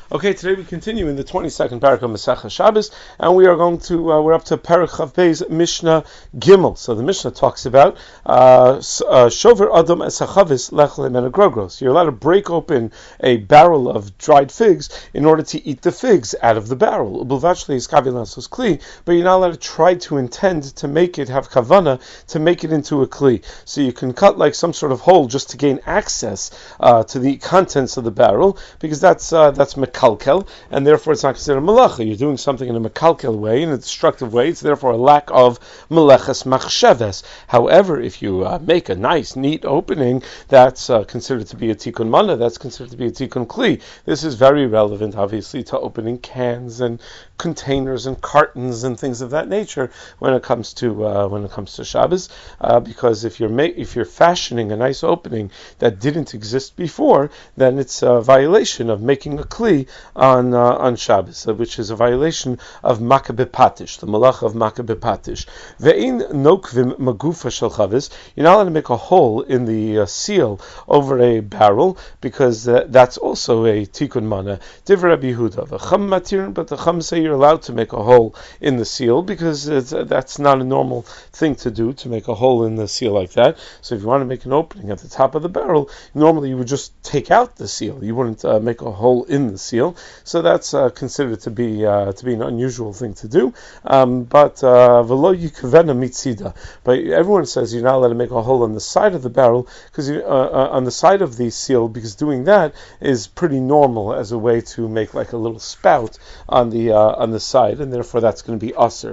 Okay, today we continue in the 22nd parak of Masechah Shabbos, and we are going to, we're up to Parak Chav Beis Mishnah Gimel. So the Mishnah talks about Shover Adam Esachavis Lech Le'men Grogros. You're allowed to break open a barrel of dried figs in order to eat the figs out of the barrel. But you're not allowed to try to intend to make it have kavana, to make it into a kli. So you can cut like some sort of hole just to gain access to the contents of the barrel, because that's mekalkel, and therefore it's not considered malacha. You're doing something in a mekalkel way, in a destructive way. It's therefore a lack of meleches machsheves. However, if you make a nice, neat opening, that's considered to be a tikkun mana. That's considered to be a tikkun kli. This is very relevant, obviously, to opening cans and containers and cartons and things of that nature when it comes to Shabbos, because if you're fashioning a nice opening that didn't exist before, then it's a violation of making a kli on Shabbos, which is a violation of Makkah bepatish, the malach of Makkah bepatish. Ve'in nokvim magufa shel chavis. You're not allowed to make a hole in the seal over a barrel, because that's also a tikkun mana. Divrei Rabbi Yehuda, v'cham matirin, but the chum say you're allowed to make a hole in the seal, because that's not a normal thing to do, to make a hole in the seal like that. So if you want to make an opening at the top of the barrel, normally you would just take out the seal. You wouldn't make a hole in the seal. So that's considered to be an unusual thing to do. But v'lo yikvena mitzida. But everyone says you're not allowed to make a hole on the side of the barrel, because on the side of the seal, because doing that is pretty normal as a way to make like a little spout on the side, and therefore that's going to be aser.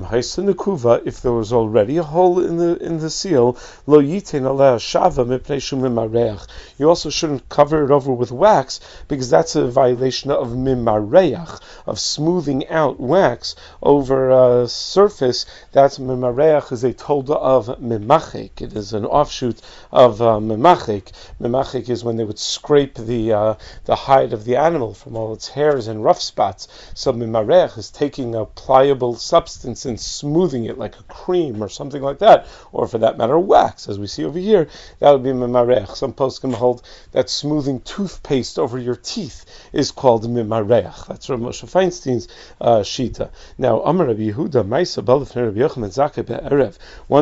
If there was already a hole in the seal, lo yiten aleh shava mipnei shumim mareach. You also shouldn't cover it over with wax, because that's a violation of mimareach, of smoothing out wax over a surface. That's mimareach is a tolda of mimachik. It is an offshoot of mimachik. Mimachik is when they would scrape the hide of the animal from all its hairs and rough spots. So mimareach is taking a pliable substance and smoothing it like a cream or something like that, or for that matter wax, as we see over here. That would be mimareach. Some poskim hold that smoothing toothpaste over your teeth is called mimareach. That's Rav Moshe Feinstein's shita. Now, Amar Rabbi Yehuda, Maisa Balafnei Rabbi Yochanan Zakkai be'erev.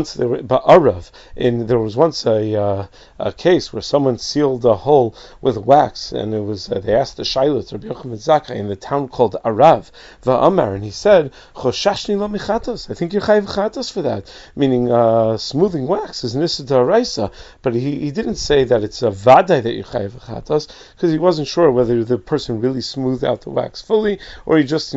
There was once a case where someone sealed a hole with wax, and it was they asked the shaylut Rabbi Yochanan Zakkai in the town called Arav va'amar, and he said, "Choshashni lo michatos." I think you're chayiv chatos for that, meaning smoothing wax is nisa d'oraisa. But he didn't say that it's a vaday that you're chayiv chatos, because he wasn't sure whether the person really smoothed out the wax fully, or he just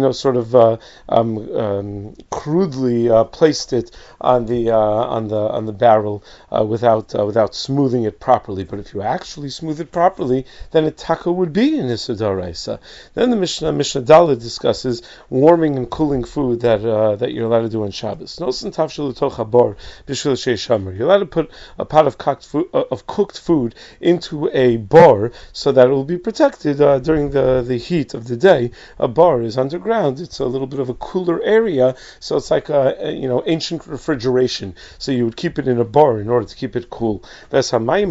crudely placed it on the barrel without smoothing it properly. But if you actually smooth it properly, then a taka would be in nisa d'oraisa. Then the Mishnah Dalet discusses warming and cooling food that you're allowed to do on Shabbos. You're allowed to put a pot of cooked food into a bar so that it will be protected during the heat of the day. A bar is underground; it's a little bit of a cooler area, so it's like ancient refrigeration. So you would keep it in a bar in order to keep it cool. And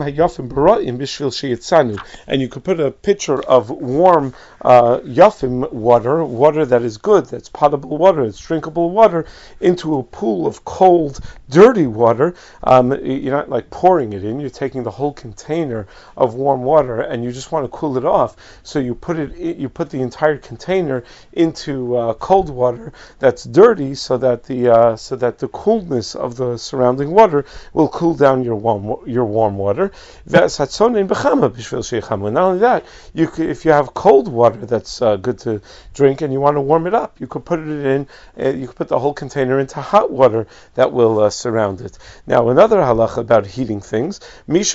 you could put a pitcher of warm yafim water that is good, that's potable water, it's drinkable water, into a pool of cold, dirty water. You're not like pouring it in, you're taking the whole container of warm water and you just want to cool it off. So you put the entire container into cold water that's dirty, so that the coolness of the surrounding water will cool down your warm water. Not only that, if you have cold water that's good to drink and you want to warm it up, you could put it in. You could put the whole container into hot water that will surround it. Now, another halacha about heating things: if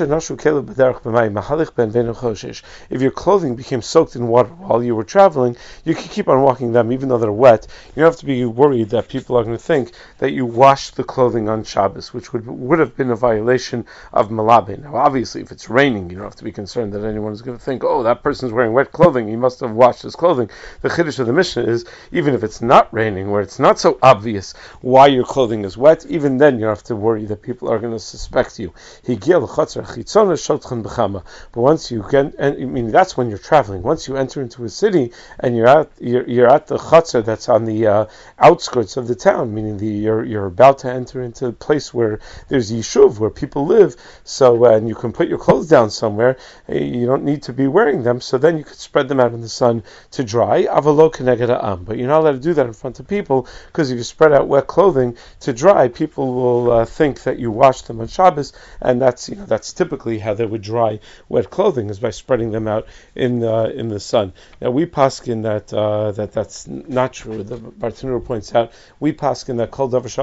your clothing became soaked in water while you were traveling, you can keep on walking them even though they're wet. You don't have to be worried that people are going to think that you washed the clothing on Shabbos, which would have been a violation of malabe. Now, obviously, if it's raining, you don't have to be concerned that anyone is going to think, oh, that person's wearing wet clothing, he must have washed his clothing. The chiddush of the Mishnah is, even if it's not raining, where it's not so obvious why your clothing is wet, even then you don't have to worry that people are going to suspect you. But once you get, that's when you're traveling. Once you enter enter into a city and you're at the chutzner that's on the outskirts of the town, meaning you're about to enter into a place where there's yishuv, where people live. So and you can put your clothes down somewhere. You don't need to be wearing them. So then you could spread them out in the sun to dry. Avalo keneged ha'am, but you're not allowed to do that in front of people, because if you spread out wet clothing to dry, people will think that you washed them on Shabbos, and that's typically how they would dry wet clothing, is by spreading them out in the sun. Now we paskin that's not true. The Bartanura points out we paskin that kol davar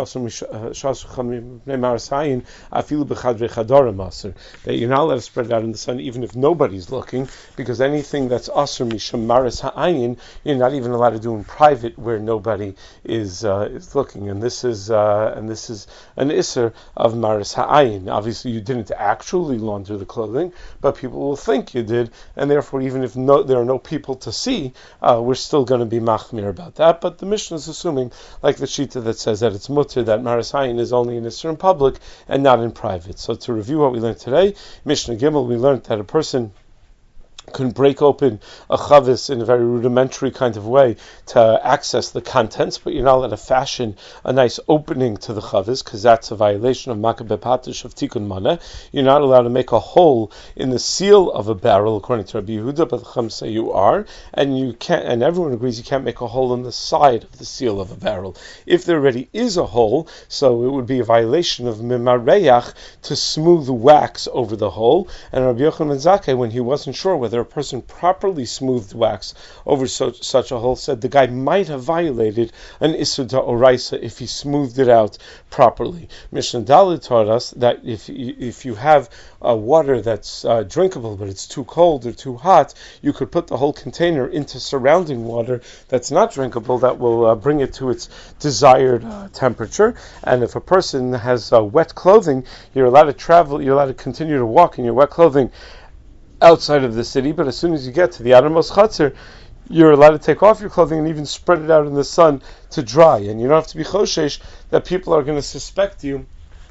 shasum marasayin afilu b'chadrei chadarim aser, that you're not allowed to spread it out in the sun even if nobody's looking, because anything that's aser misham maras ha'ayin you're not even allowed to do in private where nobody is looking, and this is an iser of maras ha'ayin. Obviously, you didn't actually launder the clothing, but people will think you did, and therefore, even if there are no people to see, we're still going to be machmir about that. But the Mishnah is assuming, like the shita that says that it's mutter, that maras ha'ayin is only an iser in public and not in private. So to review what we learned today, Mishnah Gimel, we learned that a person can break open a chavis in a very rudimentary kind of way to access the contents, but you're not allowed to fashion a nice opening to the chavis, because that's a violation of makabeh patish of tikkun maneh. You're not allowed to make a hole in the seal of a barrel, according to Rabbi Yehuda, but the Chum say you are, and you can't. And everyone agrees you can't make a hole in the side of the seal of a barrel. If there already is a hole, so it would be a violation of mimareach to smooth wax over the hole. And Rabbi Yochanan ben Zakkai, when he wasn't sure whether a person properly smoothed wax over such a hole, said the guy might have violated an Isur D'Oraisa if he smoothed it out properly. Mishnah Dalet taught us that if you have water that's drinkable but it's too cold or too hot, you could put the whole container into surrounding water that's not drinkable, that will bring it to its desired temperature. And if a person has wet clothing, you're allowed to travel, you're allowed to continue to walk in your wet clothing outside of the city, but as soon as you get to the outermost chutzner, you're allowed to take off your clothing and even spread it out in the sun to dry. And you don't have to be choshesh that people are going to suspect you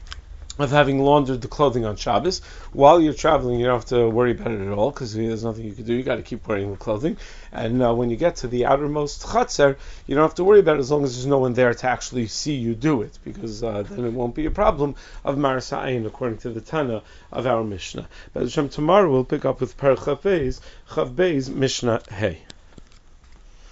of having laundered the clothing on Shabbos. While you're traveling, you don't have to worry about it at all, because there's nothing you can do. You got to keep wearing the clothing. And when you get to the outermost chutzner, you don't have to worry about it as long as there's no one there to actually see you do it, because then it won't be a problem of maras ha'ayin, according to the Tana of our Mishnah. But tomorrow we'll pick up with Perek Chav Beis Mishnah Hey.